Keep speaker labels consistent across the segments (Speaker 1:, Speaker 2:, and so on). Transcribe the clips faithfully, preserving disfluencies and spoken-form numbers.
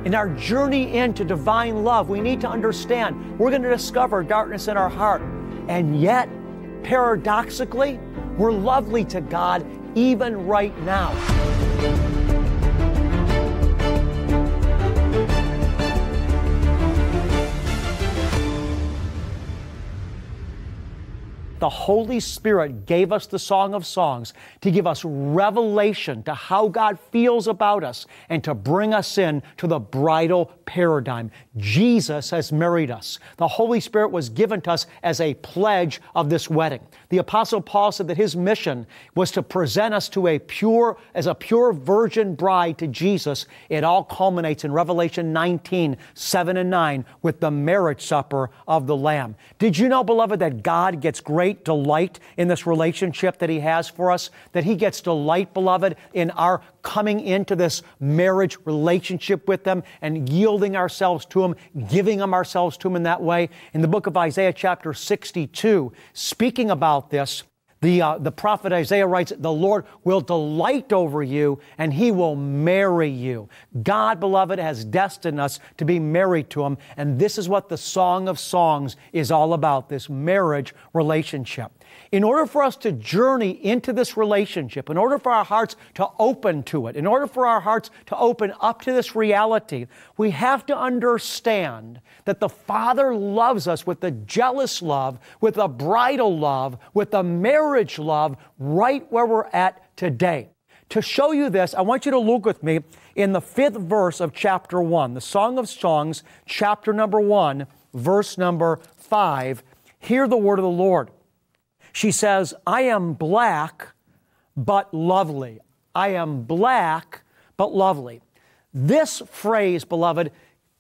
Speaker 1: In our journey into divine love, we need to understand we're going to discover darkness in our heart. And yet, paradoxically, we're lovely to God even right now. The Holy Spirit gave us the Song of Songs to give us revelation to how God feels about us and to bring us in to the bridal paradigm. Jesus has married us. The Holy Spirit was given to us as a pledge of this wedding. The Apostle Paul said that his mission was to present us to a pure, as a pure virgin bride to Jesus. It all culminates in Revelation nineteen, seven and nine with the marriage supper of the Lamb. Did you know, beloved, that God gets great delight in this relationship that He has for us, that He gets delight, beloved, in our coming into this marriage relationship with Him and yielding ourselves to Him, giving Him ourselves to Him in that way? In the book of Isaiah chapter sixty-two, speaking about this, The, uh, the prophet Isaiah writes, the Lord will delight over you and He will marry you. God, beloved, has destined us to be married to Him. And this is what the Song of Songs is all about, this marriage relationship. In order for us to journey into this relationship, in order for our hearts to open to it, in order for our hearts to open up to this reality, we have to understand that the Father loves us with a jealous love, with a bridal love, with a marriage love, right where we're at today. To show you this, I want you to look with me in the fifth verse of chapter one, the Song of Songs, chapter number one, verse number five. Hear the word of the Lord. She says, I am black, but lovely. I am black, but lovely. This phrase, beloved,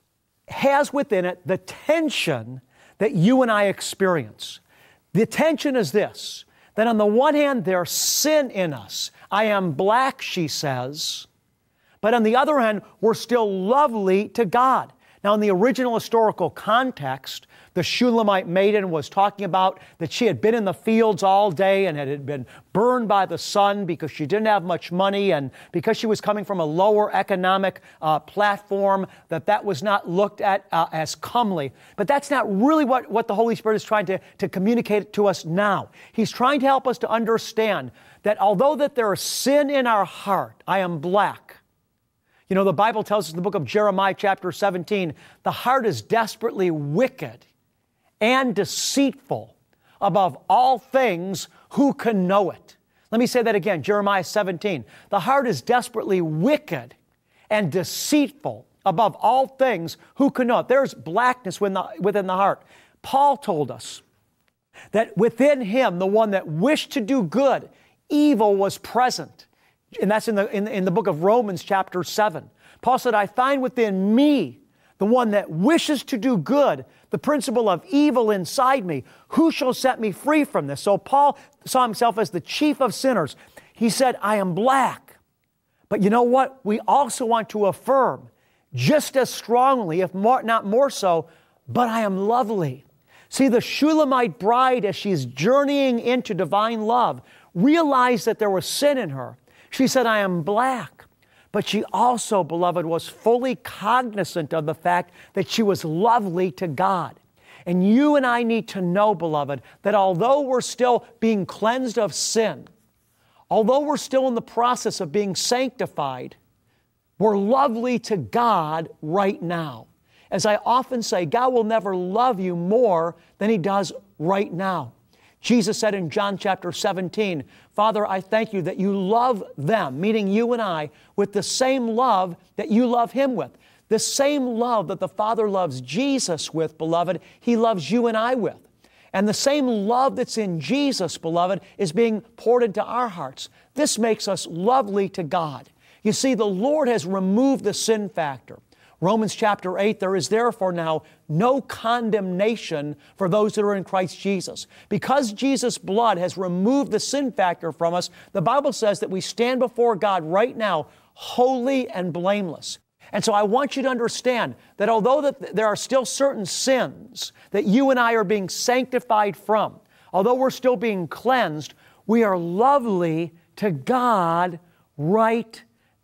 Speaker 1: has within it the tension that you and I experience. The tension is this, that on the one hand, there's sin in us. I am black, she says, but on the other hand, we're still lovely to God. Now, in the original historical context, the Shulamite maiden was talking about that she had been in the fields all day and had been burned by the sun because she didn't have much money, and because she was coming from a lower economic uh, platform, that that was not looked at uh, as comely. But that's not really what, what the Holy Spirit is trying to, to communicate to us now. He's trying to help us to understand that although that there is sin in our heart, I am black. You know, the Bible tells us in the book of Jeremiah chapter seventeen, the heart is desperately wicked and deceitful above all things. Who can know it? Let me say that again, Jeremiah seventeen. The heart is desperately wicked and deceitful above all things. Who can know it? There's blackness within the, within the heart. Paul told us that within him, the one that wished to do good, evil was present. And that's in the, in, in the book of Romans chapter seven. Paul said, I find within me, the one that wishes to do good, the principle of evil inside me. Who shall set me free from this? So Paul saw himself as the chief of sinners. He said, I am black. But you know what? We also want to affirm just as strongly, if more, not more so, but I am lovely. See, the Shulamite bride, as she's journeying into divine love, realized that there was sin in her. She said, I am black. But she also, beloved, was fully cognizant of the fact that she was lovely to God. And you and I need to know, beloved, that although we're still being cleansed of sin, although we're still in the process of being sanctified, we're lovely to God right now. As I often say, God will never love you more than He does right now. Jesus said in John chapter seventeen, Father, I thank you that you love them, meaning you and I, with the same love that you love Him with. The same love that the Father loves Jesus with, beloved, He loves you and I with. And the same love that's in Jesus, beloved, is being poured into our hearts. This makes us lovely to God. You see, the Lord has removed the sin factor. Romans chapter eight, there is therefore now no condemnation for those that are in Christ Jesus. Because Jesus' blood has removed the sin factor from us, the Bible says that we stand before God right now holy and blameless. And so I want you to understand that although that there are still certain sins that you and I are being sanctified from, although we're still being cleansed, we are lovely to God right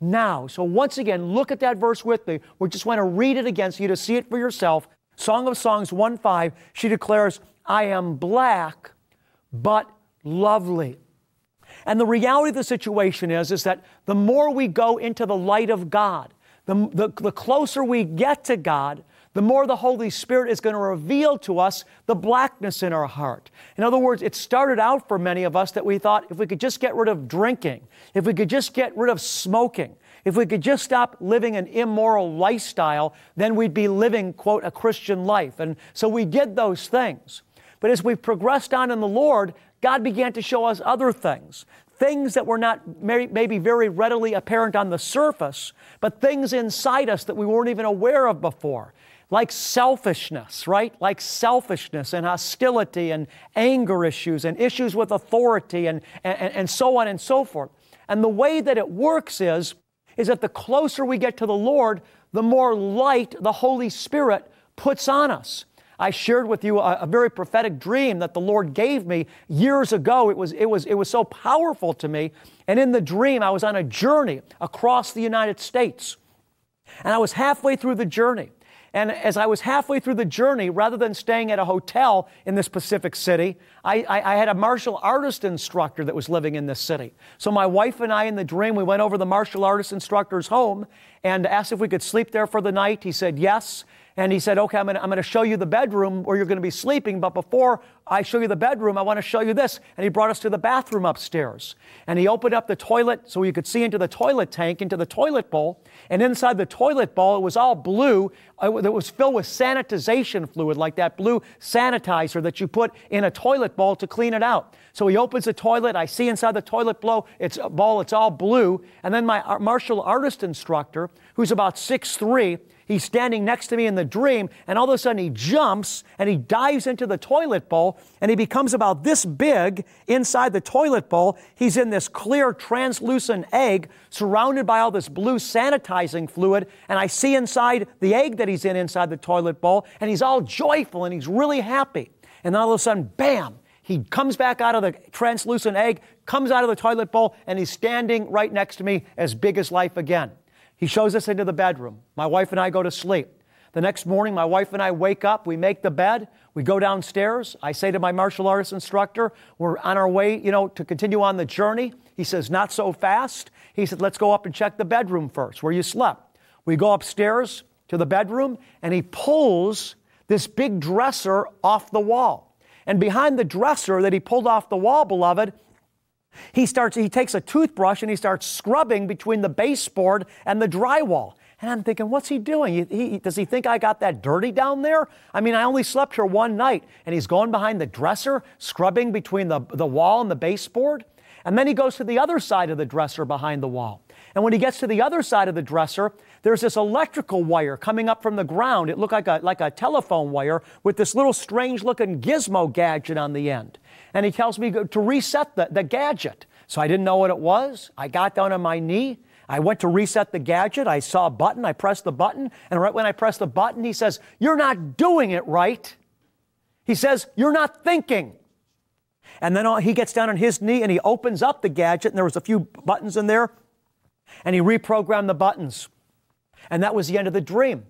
Speaker 1: now. So once again, look at that verse with me. We just want to read it again so you to see it for yourself. Song of Songs one five, she declares, I am black, but lovely. And the reality of the situation is, is that the more we go into the light of God, the, the, the closer we get to God, the more the Holy Spirit is going to reveal to us the blackness in our heart. In other words, it started out for many of us that we thought if we could just get rid of drinking, if we could just get rid of smoking, if we could just stop living an immoral lifestyle, then we'd be living, quote, a Christian life. And so we did those things. But as we progressed on in the Lord, God began to show us other things. Things that were not maybe very readily apparent on the surface, but things inside us that we weren't even aware of before. Like selfishness, right? Like selfishness and hostility and anger issues and issues with authority and, and, and so on and so forth. And the way that it works is, is that the closer we get to the Lord, the more light the Holy Spirit puts on us. I shared with you a, a very prophetic dream that the Lord gave me years ago. It was, it was, it was so powerful to me. And in the dream, I was on a journey across the United States. And I was halfway through the journey. And as I was halfway through the journey, rather than staying at a hotel in this specific city, I, I, I had a martial artist instructor that was living in this city. So my wife and I in the dream, we went over to the martial artist instructor's home and asked if we could sleep there for the night. He said yes. And he said, okay, I'm going to I'm going to show you the bedroom where you're going to be sleeping. But before I show you the bedroom, I want to show you this. And he brought us to the bathroom upstairs. And he opened up the toilet so you could see into the toilet tank, into the toilet bowl. And inside the toilet bowl, it was all blue. It was filled with sanitization fluid, like that blue sanitizer that you put in a toilet bowl to clean it out. So he opens the toilet. I see inside the toilet bowl, it's a bowl, it's all blue. And then my martial artist instructor, who's about six three, he's standing next to me in the dream, and all of a sudden he jumps and he dives into the toilet bowl, and he becomes about this big inside the toilet bowl. He's in this clear, translucent egg surrounded by all this blue sanitizing fluid, and I see inside the egg that he's in inside the toilet bowl, and he's all joyful and he's really happy. And then all of a sudden, bam, he comes back out of the translucent egg, comes out of the toilet bowl, and he's standing right next to me as big as life again. He shows us into the bedroom. My wife and I go to sleep. The next morning, my wife and I wake up. We make the bed. We go downstairs. I say to my martial arts instructor, we're on our way, you know, to continue on the journey. He says, not so fast. He said, let's go up and check the bedroom first, where you slept. We go upstairs to the bedroom, and he pulls this big dresser off the wall. And behind the dresser that he pulled off the wall, beloved, He starts, he takes a toothbrush and he starts scrubbing between the baseboard and the drywall. And I'm thinking, what's he doing? He, he, does he think I got that dirty down there? I mean, I only slept here one night. And he's going behind the dresser, scrubbing between the, the wall and the baseboard. And then he goes to the other side of the dresser behind the wall. And when he gets to the other side of the dresser, there's this electrical wire coming up from the ground. It looked like a, like a telephone wire with this little strange-looking gizmo gadget on the end. And he tells me to reset the, the gadget. So I didn't know what it was. I got down on my knee. I went to reset the gadget. I saw a button. I pressed the button. And right when I pressed the button, he says, you're not doing it right. He says, you're not thinking. And then he gets down on his knee and he opens up the gadget. And there was a few buttons in there. And he reprogrammed the buttons. And that was the end of the dream.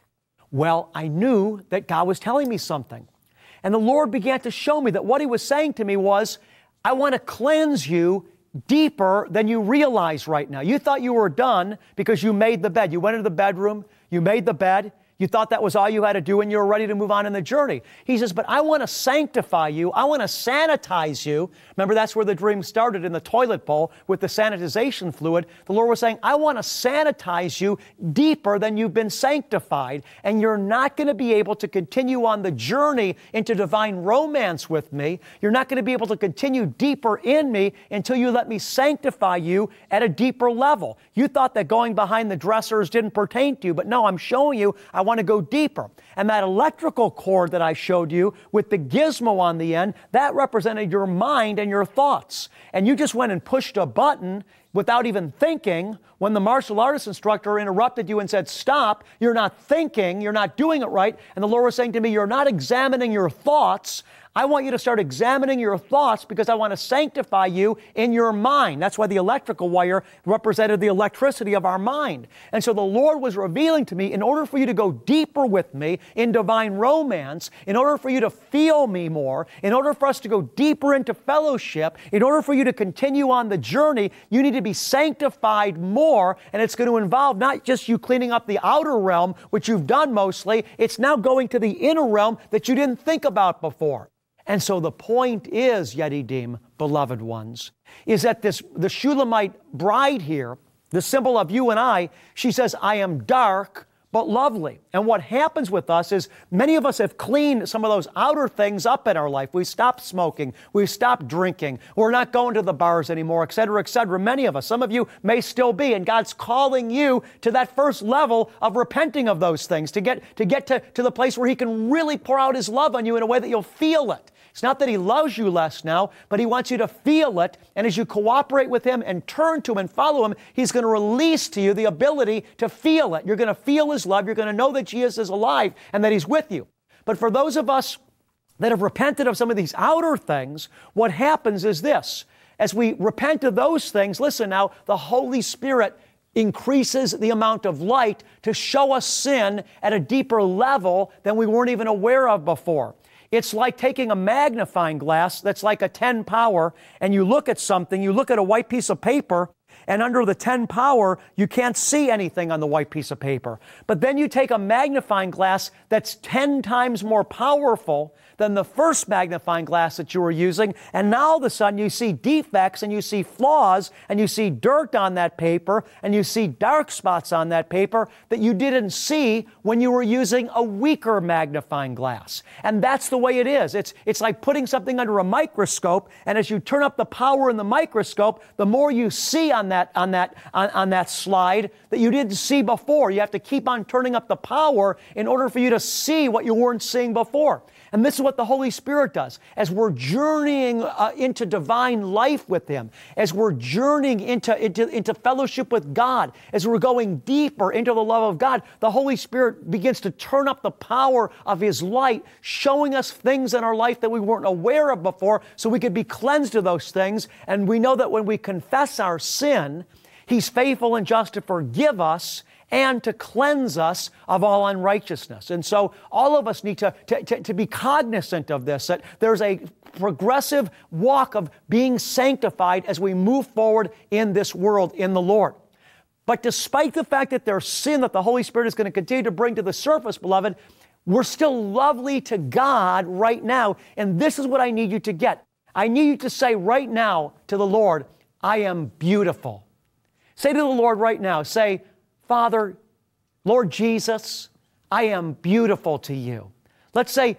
Speaker 1: Well, I knew that God was telling me something. And the Lord began to show me that what He was saying to me was, I want to cleanse you deeper than you realize right now. You thought you were done because you made the bed. You went into the bedroom, you made the bed, you thought that was all you had to do and you were ready to move on in the journey. He says, but I want to sanctify you. I want to sanitize you. Remember, that's where the dream started, in the toilet bowl with the sanitization fluid. The Lord was saying, I want to sanitize you deeper than you've been sanctified. And you're not going to be able to continue on the journey into divine romance with me. You're not going to be able to continue deeper in me until you let me sanctify you at a deeper level. You thought that going behind the dressers didn't pertain to you, but no, I'm showing you I want to go deeper. And that electrical cord that I showed you with the gizmo on the end, that represented your mind and your thoughts. And you just went and pushed a button without even thinking when when the martial artist instructor interrupted you and said, stop, you're not thinking, you're not doing it right, and the Lord was saying to me, you're not examining your thoughts. I want you to start examining your thoughts because I want to sanctify you in your mind. That's why the electrical wire represented the electricity of our mind. And so the Lord was revealing to me, in order for you to go deeper with me in divine romance, in order for you to feel me more, in order for us to go deeper into fellowship, in order for you to continue on the journey, you need to be sanctified more. And it's going to involve not just you cleaning up the outer realm, which you've done mostly, it's now going to the inner realm that you didn't think about before. And so the point is, Yedidim, beloved ones, is that this the Shulamite bride here, the symbol of you and I, she says, I am dark but lovely. And what happens with us is many of us have cleaned some of those outer things up in our life. We've stopped smoking. We've stopped drinking. We're not going to the bars anymore, et cetera, et cetera. Many of us, some of you may still be, and God's calling you to that first level of repenting of those things, to get to get to, to the place where He can really pour out His love on you in a way that you'll feel it. It's not that He loves you less now, but He wants you to feel it. And as you cooperate with Him and turn to Him and follow Him, He's going to release to you the ability to feel it. You're going to feel His love. You're going to know that Jesus is alive and that He's with you. But for those of us that have repented of some of these outer things, what happens is this. As we repent of those things, listen now, the Holy Spirit increases the amount of light to show us sin at a deeper level than we weren't even aware of before. It's like taking a magnifying glass that's like a ten power, and you look at something, you look at a white piece of paper, and under the ten power, you can't see anything on the white piece of paper. But then you take a magnifying glass that's ten times more powerful than the first magnifying glass that you were using, and now all of a sudden you see defects and you see flaws and you see dirt on that paper and you see dark spots on that paper that you didn't see when you were using a weaker magnifying glass. And that's the way it is. It's, it's like putting something under a microscope, and as you turn up the power in the microscope, the more you see on that, on that, on, on that slide that you didn't see before. You have to keep on turning up the power in order for you to see what you weren't seeing before. And this is what the Holy Spirit does. As we're journeying uh, into divine life with Him, as we're journeying into, into, into fellowship with God, as we're going deeper into the love of God, the Holy Spirit begins to turn up the power of His light, showing us things in our life that we weren't aware of before, so we could be cleansed of those things. And we know that when we confess our sin, He's faithful and just to forgive us and to cleanse us of all unrighteousness. And so all of us need to, to, to, to be cognizant of this, that there's a progressive walk of being sanctified as we move forward in this world in the Lord. But despite the fact that there's sin that the Holy Spirit is going to continue to bring to the surface, beloved, we're still lovely to God right now. And this is what I need you to get. I need you to say right now to the Lord, I am beautiful. Say to the Lord right now, say, Father, Lord Jesus, I am beautiful to you. Let's say,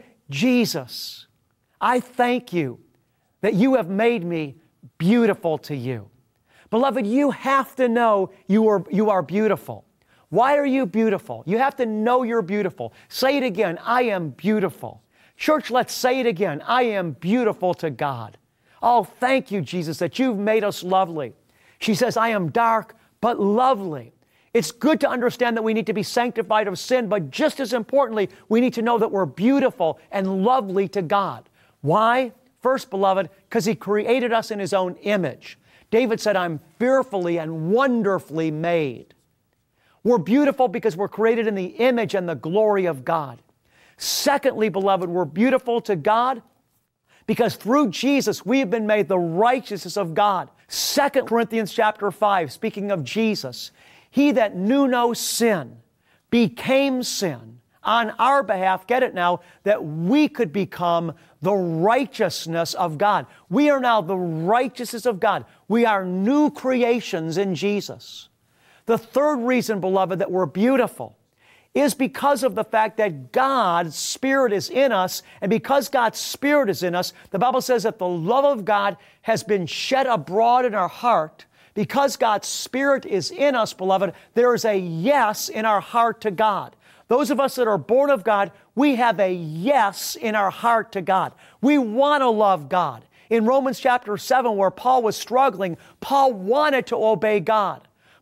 Speaker 1: Jesus, I thank you that you have made me beautiful to you. Beloved, you have to know you are, you are beautiful. Why are you beautiful? You have to know you're beautiful. Say it again, I am beautiful. Church, let's say it again, I am beautiful to God. Oh, thank you, Jesus, that you've made us lovely. She says, I am dark, but lovely. It's good to understand that we need to be sanctified of sin, but just as importantly, we need to know that we're beautiful and lovely to God. Why? First, beloved, because He created us in His own image. David said, I'm fearfully and wonderfully made. We're beautiful because we're created in the image and the glory of God. Secondly, beloved, we're beautiful to God because through Jesus, we have been made the righteousness of God. Second Corinthians chapter five, speaking of Jesus, He that knew no sin became sin on our behalf, get it now, that we could become the righteousness of God. We are now the righteousness of God. We are new creations in Jesus. The third reason, beloved, that we're beautiful is because of the fact that God's Spirit is in us, and because God's Spirit is in us, the Bible says that the love of God has been shed abroad in our heart. Because God's Spirit is in us, beloved, there is a yes in our heart to God. Those of us that are born of God, we have a yes in our heart to God. We want to love God. In Romans chapter seven, where Paul was struggling, Paul wanted to obey God.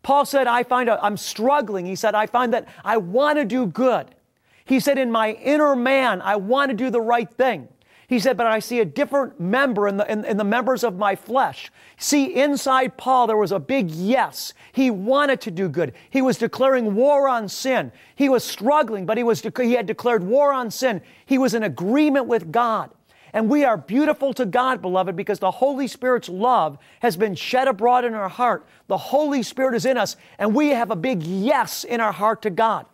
Speaker 1: Paul said, I find a, I'm struggling. He said, I find that I want to do good. He said, in my inner man, I want to do the right thing. He said, but I see a different member in the, in, in the members of my flesh. See, inside Paul, there was a big yes. He wanted to do good. He was declaring war on sin. He was struggling, but he, was, he had declared war on sin. He was in agreement with God. And we are beautiful to God, beloved, because the Holy Spirit's love has been shed abroad in our heart. The Holy Spirit is in us, and we have a big yes in our heart to God.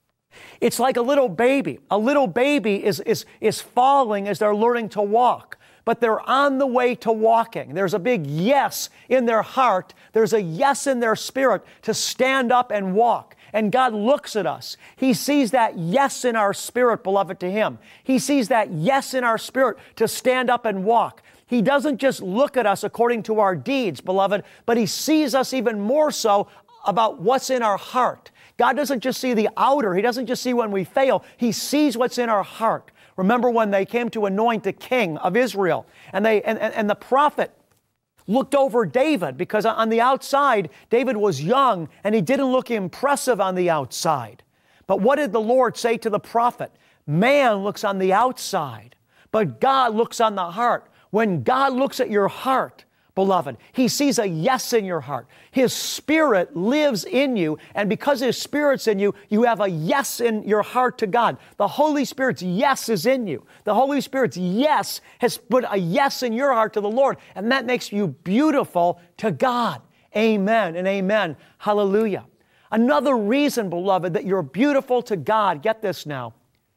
Speaker 1: It's like a little baby. A little baby is, is, is falling as they're learning to walk, but they're on the way to walking. There's a big yes in their heart. There's a yes in their spirit to stand up and walk. And God looks at us. He sees that yes in our spirit, beloved, to Him. He sees that yes in our spirit to stand up and walk. He doesn't just look at us according to our deeds, beloved, but He sees us even more so about what's in our heart. God doesn't just see the outer. He doesn't just see when we fail. He sees what's in our heart. Remember when they came to anoint the king of Israel, and they and, and, and the prophet looked over David, because on the outside, David was young and he didn't look impressive on the outside. But what did the Lord say to the prophet? Man looks on the outside, but God looks on the heart. When God looks at your heart, beloved, He sees a yes in your heart. His Spirit lives in you, and because His Spirit's in you, you have a yes in your heart to God. The Holy Spirit's yes is in you. The Holy Spirit's yes has put a yes in your heart to the Lord, and that makes you beautiful to God. Amen and amen. Hallelujah. Another reason, beloved, that you're beautiful to God, get this now,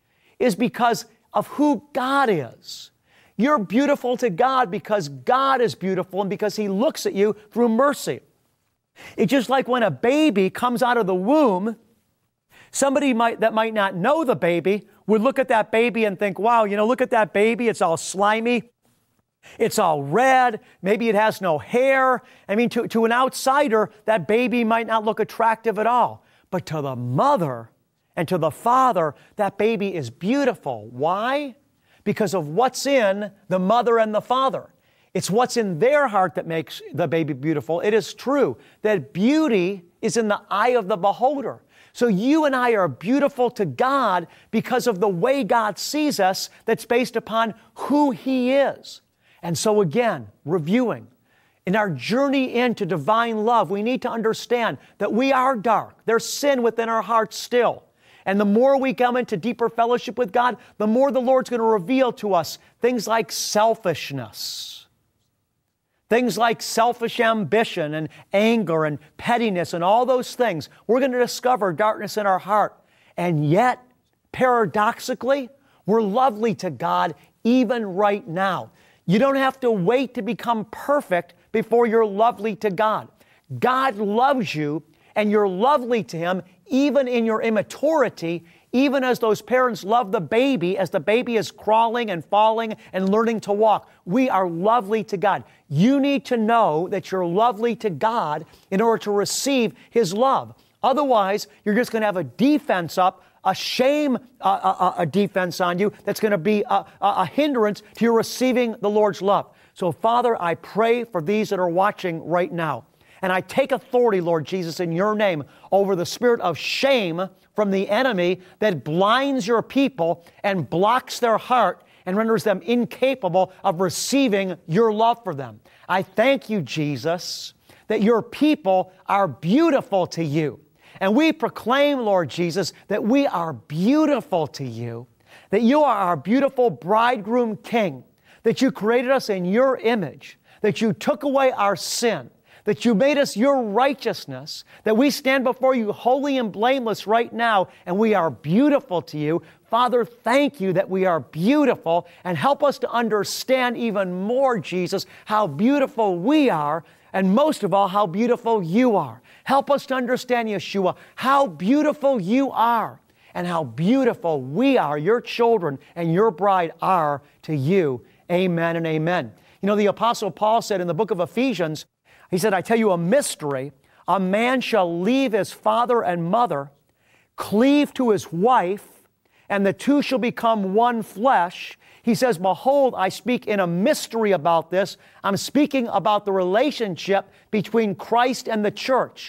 Speaker 1: is because of who God is. You're beautiful to God because God is beautiful and because He looks at you through mercy. It's just like when a baby comes out of the womb, somebody might, that might not know the baby would look at that baby and think, wow, you know, look at that baby. It's all slimy. It's all red. Maybe it has no hair. I mean, to, to an outsider, that baby might not look attractive at all. But to the mother and to the father, that baby is beautiful. Why? Because of what's in the mother and the father. It's what's in their heart that makes the baby beautiful. It is true that beauty is in the eye of the beholder. So you and I are beautiful to God because of the way God sees us, that's based upon who He is. And so again, reviewing, in our journey into divine love, we need to understand that we are dark. There's sin within our hearts still. And the more we come into deeper fellowship with God, the more the Lord's going to reveal to us things like selfishness, things like selfish ambition and anger and pettiness and all those things. We're going to discover darkness in our heart. And yet, paradoxically, we're lovely to God even right now. You don't have to wait to become perfect before you're lovely to God. God loves you, and you're lovely to Him even in your immaturity, even as those parents love the baby, as the baby is crawling and falling and learning to walk. We are lovely to God. You need to know that you're lovely to God in order to receive His love. Otherwise, you're just going to have a defense up, a shame uh, a, a defense on you that's going to be a, a hindrance to your receiving the Lord's love. So, Father, I pray for these that are watching right now. And I take authority, Lord Jesus, in Your name over the spirit of shame from the enemy that blinds Your people and blocks their heart and renders them incapable of receiving Your love for them. I thank You, Jesus, that Your people are beautiful to You. And we proclaim, Lord Jesus, that we are beautiful to You, that You are our beautiful bridegroom king, that You created us in Your image, that You took away our sin, that You made us Your righteousness, that we stand before You holy and blameless right now, and we are beautiful to You. Father, thank You that we are beautiful, and help us to understand even more, Jesus, how beautiful we are, and most of all, how beautiful You are. Help us to understand, Yeshua, how beautiful You are, and how beautiful we are, Your children and Your bride are to You. Amen and amen. You know, the Apostle Paul said in the book of Ephesians, he said, I tell you a mystery, a man shall leave his father and mother, cleave to his wife, and the two shall become one flesh. He says, behold, I speak in a mystery about this. I'm speaking about the relationship between Christ and the church.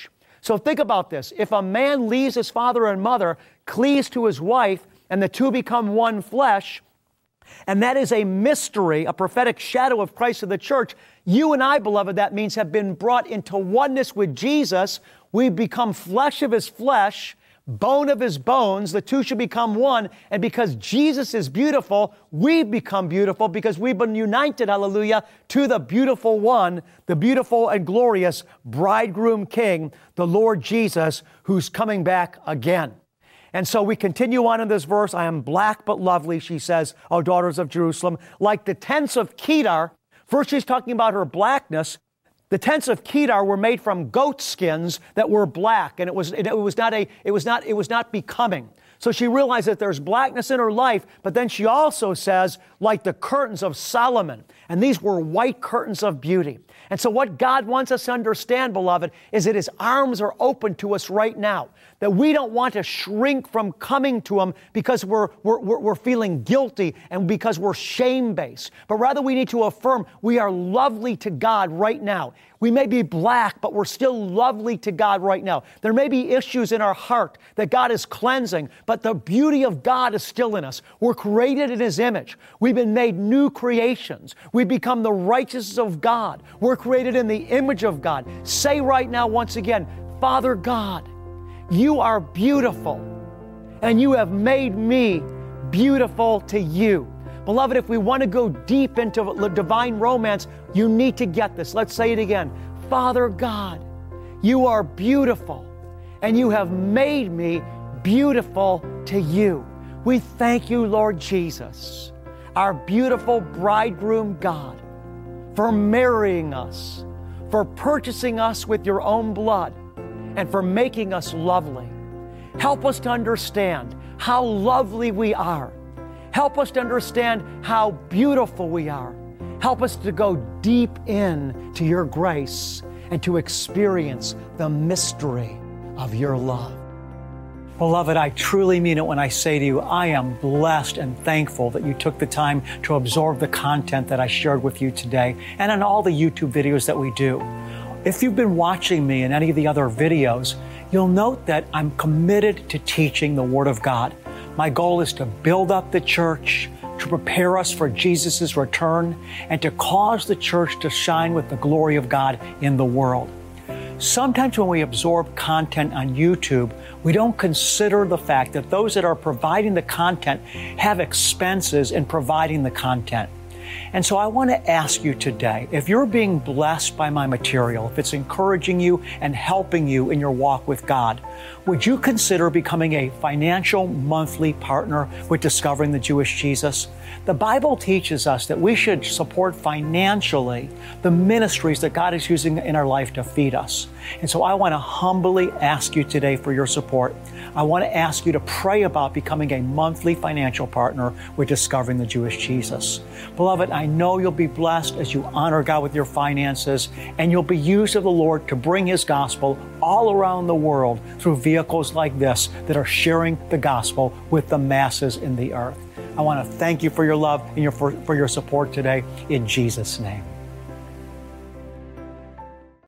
Speaker 1: So think about this. If a man leaves his father and mother, cleaves to his wife, and the two become one flesh, and that is a mystery, a prophetic shadow of Christ of the church, you and I, beloved, that means have been brought into oneness with Jesus. We've become flesh of his flesh, bone of his bones. The two should become one. And because Jesus is beautiful, we've become beautiful because we've been united, hallelujah, to the beautiful one, the beautiful and glorious bridegroom king, the Lord Jesus, who's coming back again. And so we continue on in this verse. I am black but lovely, she says, O daughters of Jerusalem, like the tents of Kedar. First, she's talking about her blackness. The tents of Kedar were made from goat skins that were black, and it was it was not a it was not it was not becoming. So she realized that there's blackness in her life, but then she also says, like the curtains of Solomon, and these were white curtains of beauty. And so what God wants us to understand, beloved, is that his arms are open to us right now, that we don't want to shrink from coming to him because we're, we're, we're feeling guilty and because we're shame-based, but rather we need to affirm we are lovely to God right now. We may be black, but we're still lovely to God right now. There may be issues in our heart that God is cleansing, but the beauty of God is still in us. We're created in his image. We've been made new creations. We've become the righteousness of God. We're created in the image of God. Say right now once again, Father God, you are beautiful, and you have made me beautiful to you. Beloved, if we want to go deep into divine romance, you need to get this. Let's say it again. Father God, you are beautiful, and you have made me beautiful to you. We thank you, Lord Jesus, our beautiful bridegroom God, for marrying us, for purchasing us with your own blood, and for making us lovely. Help us to understand how lovely we are. Help us to understand how beautiful we are. Help us to go deep in to your grace and to experience the mystery of your love. Beloved, I truly mean it when I say to you, I am blessed and thankful that you took the time to absorb the content that I shared with you today and in all the YouTube videos that we do. If you've been watching me in any of the other videos, you'll note that I'm committed to teaching the Word of God. My goal is to build up the church, to prepare us for Jesus' return, and to cause the church to shine with the glory of God in the world. Sometimes when we absorb content on YouTube, we don't consider the fact that those that are providing the content have expenses in providing the content. And so I want to ask you today, if you're being blessed by my material, if it's encouraging you and helping you in your walk with God, would you consider becoming a financial monthly partner with Discovering the Jewish Jesus? The Bible teaches us that we should support financially the ministries that God is using in our life to feed us. And so I want to humbly ask you today for your support. I want to ask you to pray about becoming a monthly financial partner with Discovering the Jewish Jesus. Beloved, I know you'll be blessed as you honor God with your finances, and you'll be used of the Lord to bring His gospel all around the world through vehicles like this that are sharing the gospel with the masses in the earth. I want to thank you for your love and your, for, for your support today in Jesus' name.